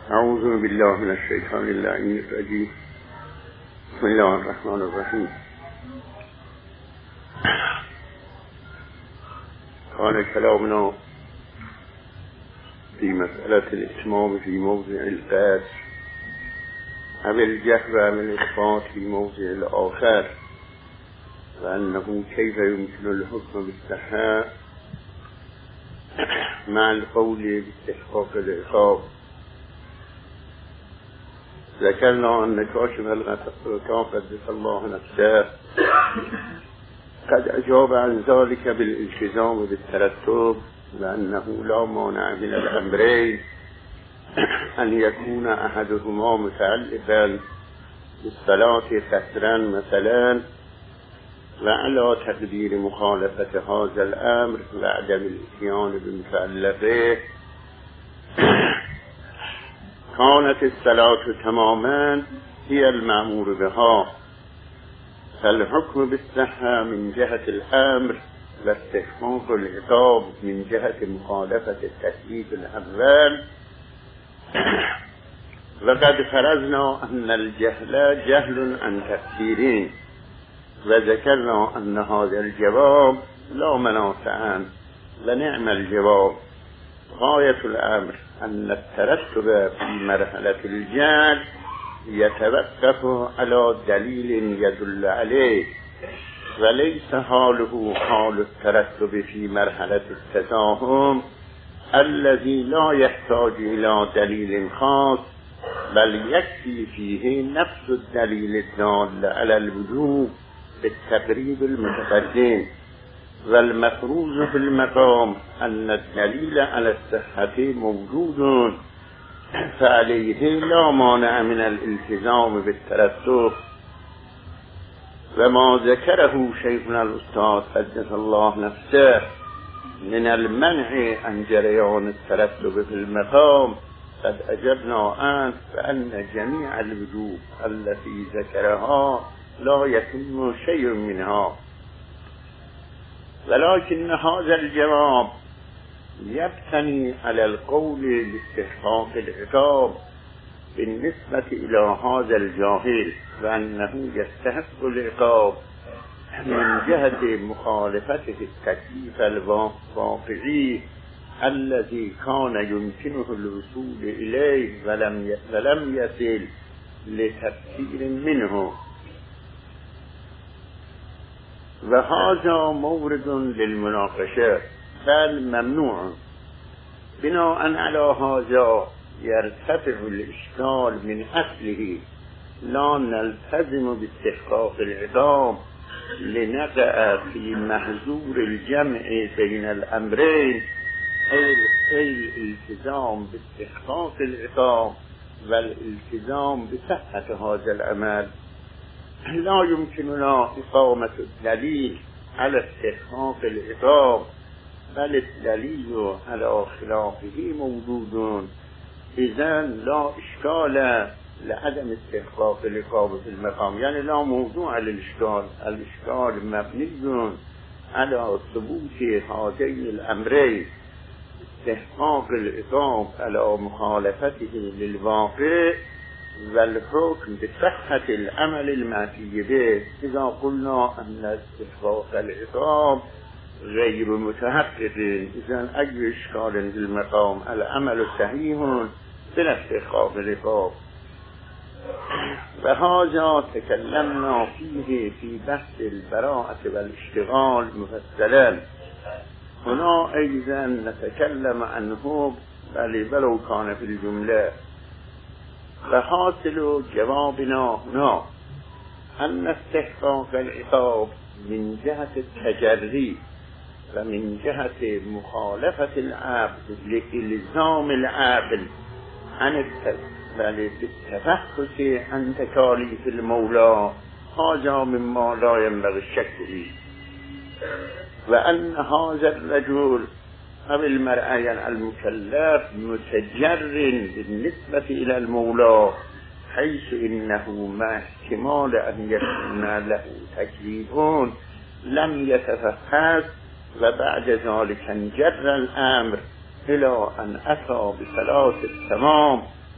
اعوذ بالله من الشیطان اللعین الرجیم. بسم الله الرحمن الرحیم. كان كلامنا في مسألة الإتمام في موضع القصر أو الجهر من الإخفاء في موضع الآخر، وأنه كيف يمكن الحكم بالصحة مع القول باستحقاق العقاب. ذكرنا أن كاشف الغطاء قدس الله نفسه قد أجاب عن ذلك بالالتزام بالترتب، وأنه لا مانع من الأمرين أن يكون أحدهما متعلقا بالصلاة كثرا مثلا، وعلى تقدير مخالفة هذا الأمر وعدم الاتيان بمتعلقه كانت الصلاة تماما هي المأمور بها، فالحكم بالصحة من جهة الأمر واستحقاق العقاب من جهة مخالفة التكليف الأول. وقد فرضنا أن الجهل جهل عن تفسيرين، وذكرنا أن هذا الجواب لا مناص عنه، ونعم الجواب. غاية الأمر أن الترتب في مرحلة الجهل يتوقف على دليل يدل عليه، وليس حاله حال الترتب في مرحلة التزاحم الذي لا يحتاج إلى دليل خاص، بل يكفي فيه نفس الدليل الدال على الوجوب بالتقريب المتقدم. والمفروض في المقام أن الدليل على الصحة موجود، فعليه لا مانع من الالتزام بالترتب. وما ذكره شيخنا الأستاذ قدس الله نفسه من المنع عن جريان الترتب في المقام قد أجبنا عنه، فأن جميع الوجوب التي ذكرها لا يتم شيء منها، ولكن هذا الجواب يبتني على القول باستحقاق العقاب بالنسبة إلى هذا الجاهل، وأنه يستحق العقاب من جهة مخالفته التكليف الواقعي الذي كان يمكنه الوصول إليه ولم يصل لتفسير منه. وهذا مورد للمناقشة بل ممنوع. بناء على هذا يرتفع الإشكال من أصله، لا نلتزم باستحقاق العقاب لنقع في محظور الجمع بين الأمرين، أي الالتزام باستحقاق العقاب والالتزام بصحة هذا العمل. لا يمكننا إقامة الدليل على استحقاق العقاب، بل الدليل على خلافه موجود، إذن لا إشكال لعدم استحقاق العقاب في المقام، يعني لا موضوع للإشكال. الإشكال مبني على ثبوت هذين الأمرين، استحقاق العقاب على مخالفته للواقع والحكم بصحة العمل المأتي به. إذا قلنا أن استحقاق العقاب غير متحقق، إذن أي إشكال في المقام العمل صحيح بلا استحقاق العقاب. وهذا تكلمنا فيه في بحث البراءة والاشتغال مفصلا. هنا أيضا نتكلم عنه ولو كان في الجملة. وحاصل جوابنا هنا أن استحقاق العقاب من جهة التجري ومن جهة مخالفة العبد لإلزام العبد عن التفحص عن تكاليف المولى، هذا مما لا ينبغي الشك فيه. وأن هذا الرجل أو المرأة المكلف متجر بالنسبة إلى المولى، حيث إنه مع احتمال أن يكون له تكليف لم يتفحص، وبعد ذلك انجر الأمر إلى أن أتى بصلاة التمام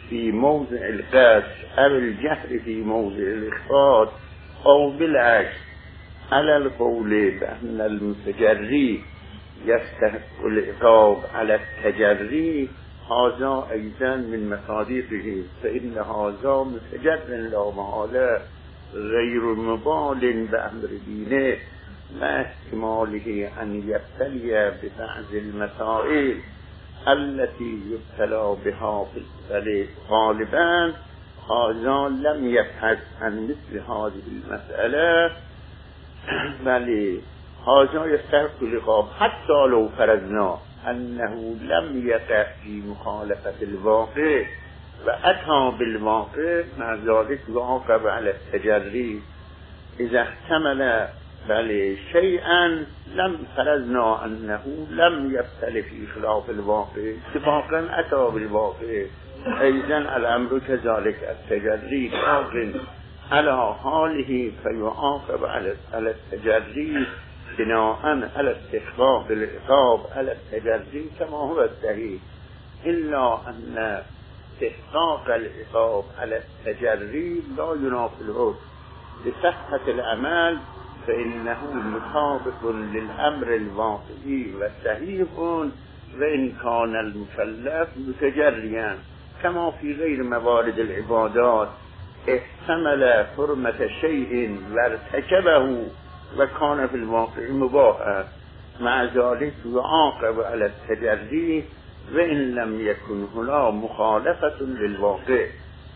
في موضع القصر أو الجهر في موضع الإخفاض أو بالعكس على القول بأن المتجري يستحق العقاب على التجري، هذا أيضا من مصادقه، فإن هذا متجر لا محالة غير مبال بأمر دينه مع احتماله أن يبتلي ببعض المسائل التي يبتلى بها في البلد غالبا. هذا لم يبحث عن مثل هذه المسألة، بل هذا يستحق العقاب حتى لو فرضنا أنه لم يقع في مخالفة الواقع وأتى بالواقع، مع ذلك يعاقب على التجري إذا احتمل بل شيئا لم فرضنا أنه لم يبتل في خلاف الواقع، اتفاقا أتى بالواقع. أيضا الأمر كذلك، التجري باق على حاله فيعاقب على التجري بناء على استحقاق العقاب على التجري كما هو الصحيح، إلا أن استحقاق العقاب على التجري لا ينافي الحكم بصحة العمل، فإنه مطابق للأمر الواقعي وصحيح وإن كان المكلف متجريا، كما في غير موارد العبادات احتمل حرمة شيء وارتكبه وكان في الواقع مباحا، مع ذلك يعاقب على التجري وإن لم يكن هنا مخالفة للواقع.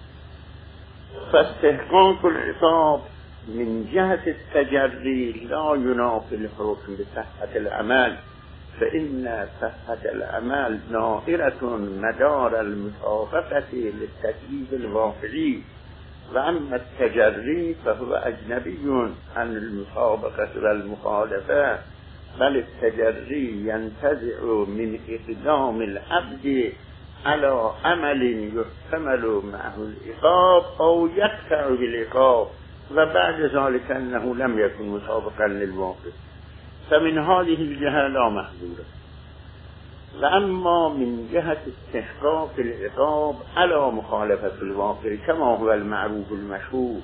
فاستحقاق العقاب من جهة التجري لا ينافي الحكم بصحة العمل، فإن صحة العمل نائرة مدار المطابقة للتكليف الواقعي، وأما التجري فهو أجنبي عن المطابقة والمخالفة، بل التجري ينتزع من إقدام العبد على عمل يحتمل معه العقاب أو يقطع بالعقاب، وبعد ذلك أنه لم يكن مطابقا للواقع، فمن هذه الجهة لا محظورة. وأما من جهة استحقاق العقاب على مخالفة الواقع كما هو المعروف المشهور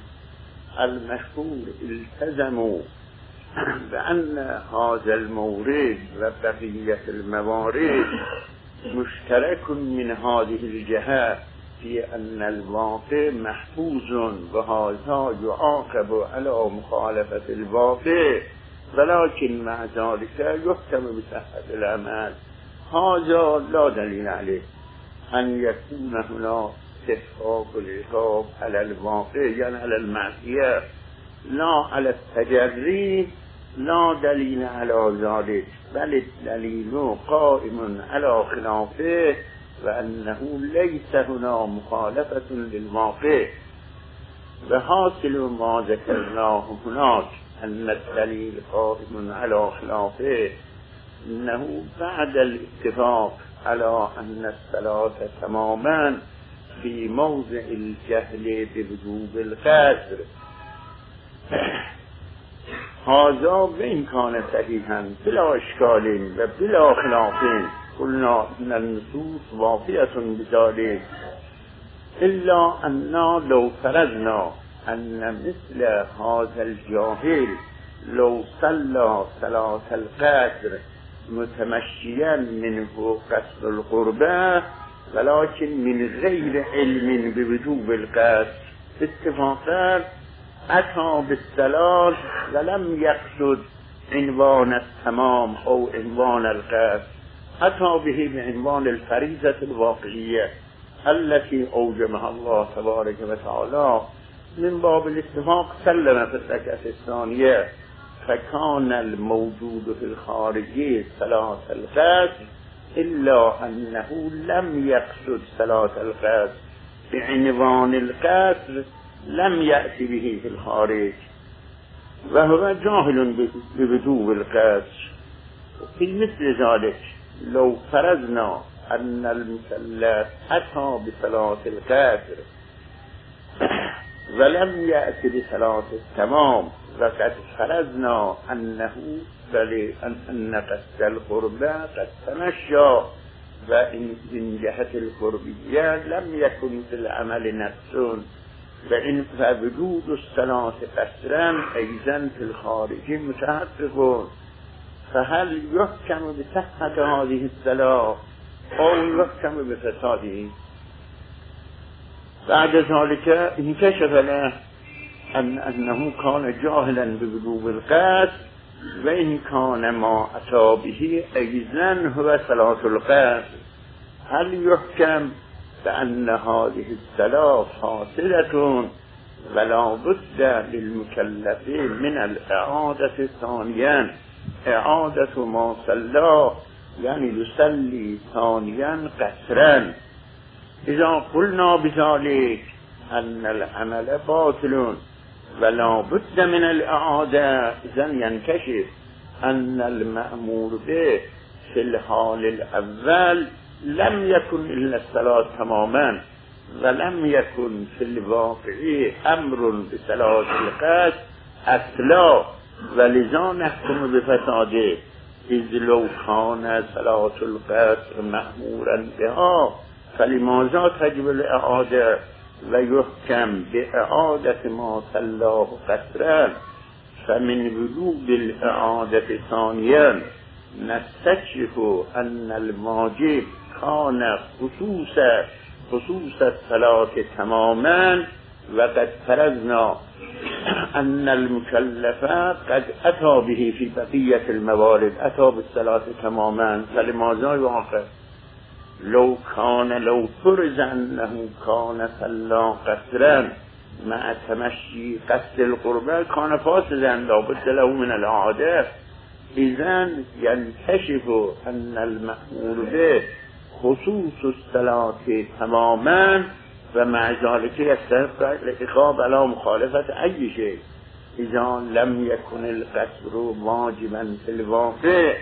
التزموا بأن هذا المورد وبقية الموارد مشترك من هذه الجهة في أن الواقع محفوظ، وهذا يعاقب على مخالفة الواقع، ولكن مع ذلك يحكم بصحة العمل. هذا لا دليل عليه أن يكون هنا استحقاق العقاب على الواقع، يعني على المعصية، لا على التجري، لا دليل على ذلك، بل الدليل قائم على خلافه، وأنه ليس هنا مخالفة للواقع. وحاصل ما ذكرناه هناك أن الدليل قائم على خلافه، إنه بعد الاتفاق على أن الصلاة تماما في موضع الجهل بوجوب القصر، هذا وإن كان صحيحا بلا إشكال وبلا خلاف، قلنا إن النصوص وافية بذلك، إلا أننا لو فرضنا أن مثل هذا الجاهل لو صلى صلاة القصر متمشيا منه قصر القربة ولكن من غير علم بوجوب القصر اتفاقا، أتى بالصلاة ولم يقصد عنوان التمام أو عنوان القصر، أتى به بعنوان الفريضة الواقعية التي أوجبها الله تبارك وتعالى، من باب الاتفاق سلم في الركعة الثانية، فكان الموجود في الخارجي صلاة القصر، إلا أنه لم يقصد صلاة القصر بعنوان القصر، لم يأتي به في الخارج، وهو جاهل بوجوب القصر. في مثل ذلك لو فرضنا أن المثلث أتى بصلاة القصر ولم يأتي بصلاة التمام، وقد فرضنا أنه أن قصد القربة قد تمشى و این جهت القربیه لم یکن فی العمل نقص و این وجود الصلاة قصرا ایضا فی الخارج متحقق فهل یحکم بصحة هذه الصلاة او یحکم بفساده. بعد ذلك انكشف له انه كان جاهلا بوجوب القصد و این کان ما اتی به ایضا هو صلاة القصد. هل یحکم بأن هذه الصلاة فاسدة ولا بد للمكلف من الإعادة ثانيا إعادة ما صلى يعني يصلي ثانيا قصرا. إذا قلنا بذلك أن العمل باطل ولا بد من الإعادة إذا ينكشف أن المأمور به في الحال الأول لم يكن إلا الصلاة تماما ولم يكن في الواقع أمر بصلاة القصد أصلا ولذا نحكم بفساده إذ لو كان صلاة القصد مأمورا بها فلماذا تجب الإعادة ويحكم بإعادة ما صلاه قصرا. فمن وجوب الإعادة ثانيا نستكشف أن الواجب كان خصوص الصلاة تماما وقد فرضنا أن المكلف قد أتى به في بقية الموارد أتى بالصلاة تماما فلماذا يعاقب. لو فرض أنه كان صلى قصرا مع تمشي قصد القربة كان فاسدا لا بد له من الإعادة. إذن ينكشف أن المأمور به خصوص الصلاة تماما ومع ذلك يستحق العقاب على مخالفة أي شيء إذا لم يكن القصر واجبا في الواقع.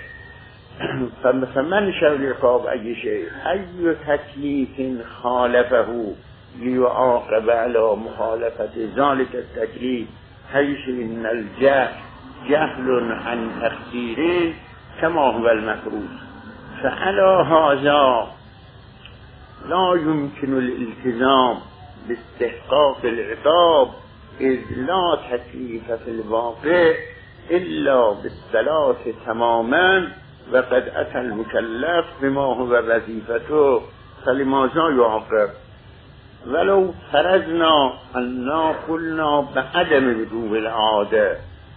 فمن شاء العقاب أي شيء أي تكليف خالفه ليعاقب على مخالفة ذلك التكليف حيث إن الجهل جهل عن تقصيره كما هو المفروض. فعلى هذا لا يمكن الالتزام باستحقاق العقاب إذ لا تكليف في الواقع إلا بالصلاة تماما وقد أتى المكلف بما هو وظيفته فلماذا يعاقب. ولو فرضنا أننا قلنا بعدم وجوب العادة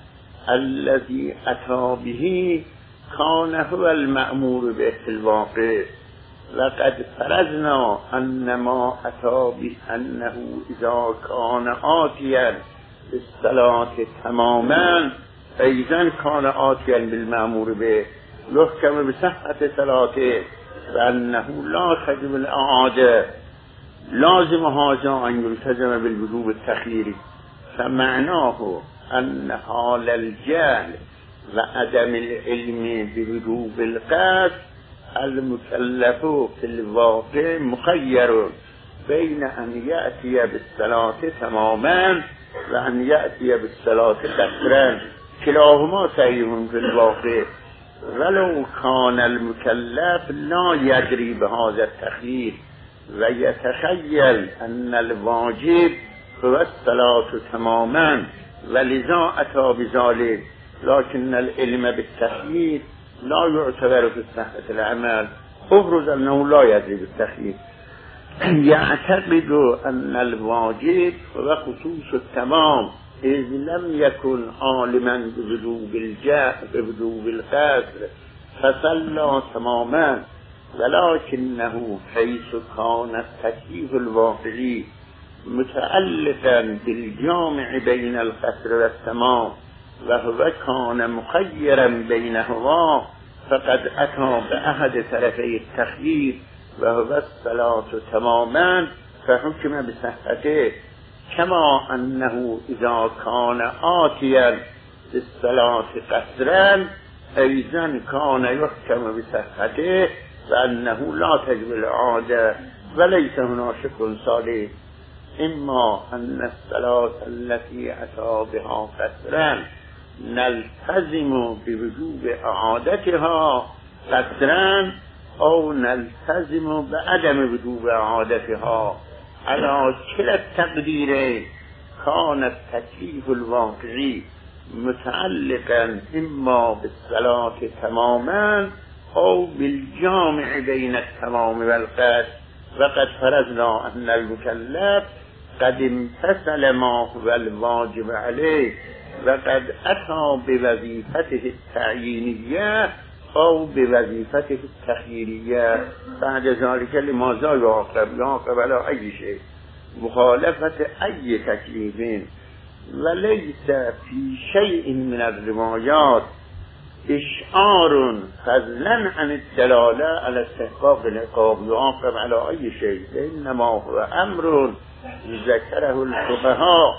الذي أتى به كان هو المأمور به في الواقع لقد فرضنا أن ما أتى به أنه إذا كان آتيا بالصلاة تماما أيضا كان آتيا بالمأمور به يحكم بصحة صلاته وأنه لا تجب الإعادة. لازم هذا أن يلتزم بالوجوب التخييري. فمعناه أن حال الجهل وعدم العلم بوجوب القصد المكلف في الواقع مخير بين أن يأتي بالصلاة تماما وأن يأتي بالصلاة قصرا كلاهما صحيح في الواقع. ولو كان المكلف لا يدري بهذا التخيير ويتخيل أن الواجب هو الصلاة تماما ولذا أتى بذلك لكن العلم بالتخيير لا يعتبر في صحة العمل افرض أنه لا يدري بالتخيير يعتقد أن الواجب هو خصوص التمام إذ لم يكن عالما بوجوب القصر فصلى تماما ولكنه حيث كان التكليف الواقعي متعلقا بالجامع بين القصر والتمام وهو كان مخيرا بينهما فقد أتى بأحد طرفي التخيير وهو الصلاة تماما فحكم بصحته كما أنه إذا كان آتيا بالصلاة قصرا أيضا كان يحكم بصحته وأنه لا تجب الإعادة وليس هناك شك صالح إما أن الصلاة التي أتى بها قصرا نلتزم بوجوب إعادتها قصرا او نلتزم بعدم وجوب عادتها على كلا التقديرين كان التكليف الواقعي متعلقا اما بالصلاة تماما او بالجامع بين التمام والقصد. وقد فرضنا ان المكلف قد امتثل ما هو الواجب عليه وقد اتى بوظيفته التعيينية او بوظيفته التخييرية. بعد ذلك لماذا يعاقب على اي شيء مخالفة اي تكليف. وليس في شيء من الروايات اشعار فضلا عن الدلالة على استحقاق العقاب يعاقب على اي شيء، انما هو امر ذكره الفقهاء.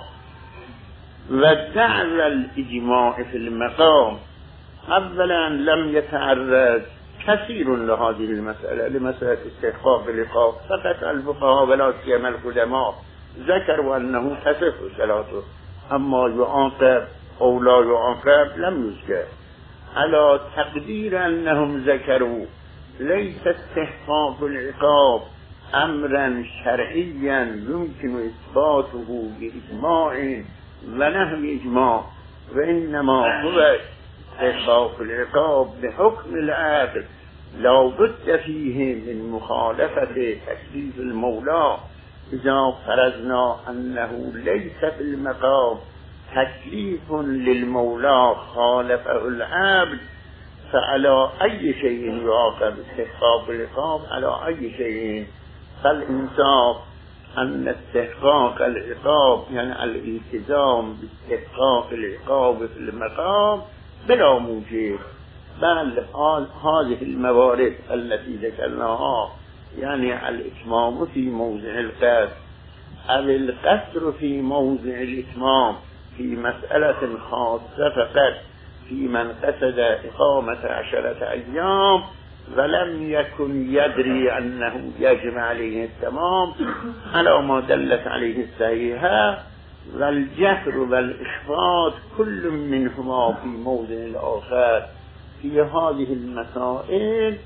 ودعوى الاجماع في المقام اولا لم يتعرض كثير لهذه المسألة، لمسألة استحقاق العقاب، فقط الفقهاء ولا سيما القدماء ذكروا انه تصح صلاته، اما يعاقب او لا يعاقب لم يذكر. على تقدير انهم ذكروا ليس استحقاق العقاب امرا شرعيا يمكن اثباته باجماع ونحو اجماع، وانما هو استحقاق العقاب بحكم العقل لا بد فيه من مخالفة تكليف المولى. إذا فرضنا أنه ليس في المقام تكليف للمولى خالفه العبد، فعلى أي شيء يعاقب استحقاق العقاب؟ على أي شيء؟ فالإنصاف أن استحقاق العقاب يعني الالتزام باستحقاق العقاب في المقام بلا موجب، بل هذه الموارد التي ذكرناها يعني الإتمام في موضع القصد أو القصر في موضع الإتمام في مسألة خاصة فقط في من قصد إقامة 10 أيام ولم يكن يدري أنه يجب عليه التمام على ما دلت عليه الصحيحة، والجهر والإخفاض كل منهما في موضع الآخر. في هذه المسائل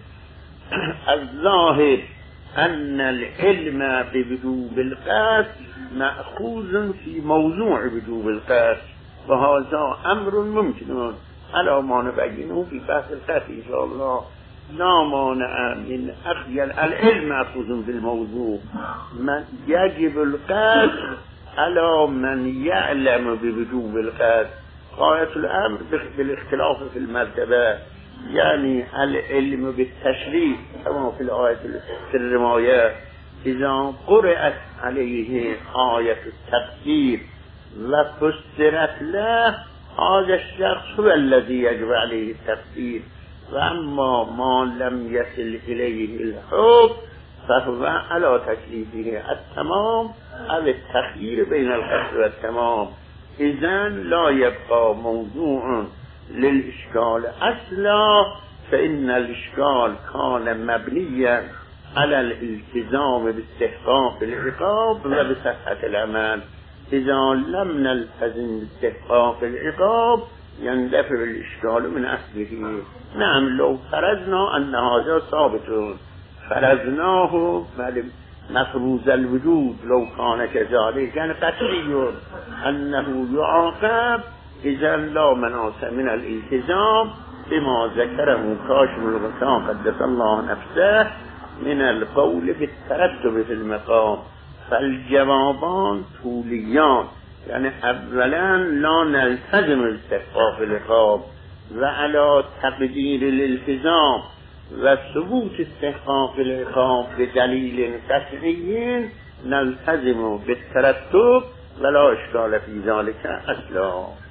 الظاهر أن العلم بوجوب القصد مأخوذ في موضوع وجوب القصد، وهذا أمر ممكن على ما نبينه في بحث القصد إن شاء الله. لا مانع من أخذ العلم مأخوذ بالموضوع، من يجب القصد على من يعلم بوجوب القصد. غاية الأمر بالاختلاف في المرتبة، يعني العلم بالتشريع كما في الآية في الرواية إذا قرأت عليه آية التقدير وفسرت له هذا الشخص هو الذي يجب عليه التقدير، وأما ما لم يصل إليه الحكم فهو على تكليفه التمام أو التخيير بين القصد والتمام. إذن لا يبقى موضوع للإشكال أصلا، فإن الإشكال كان مبنيا على الالتزام باستحقاق العقاب وبصحة العمل. إذا لم نلتزم باستحقاق العقاب يندفع الإشكال من أصله. نعم لو فرضنا أن هذا ثابت فرضناه مفروض الوجود لو كان كذلك كان قطعي أنه يعاقب، إذا لا مناص من الالتزام بما ذكره كاشف الغطاء قدس الله نفسه من القول بالترتب في المقام. فالجوابان طوليان، يعني اولا لا نلتزم استحقاق العقاب وعلى تقدير الالتزام وثبوت استحقاق العقاب بدليل قطعي نلتزم بالترتب ولا اشكال في ذلك اصلا.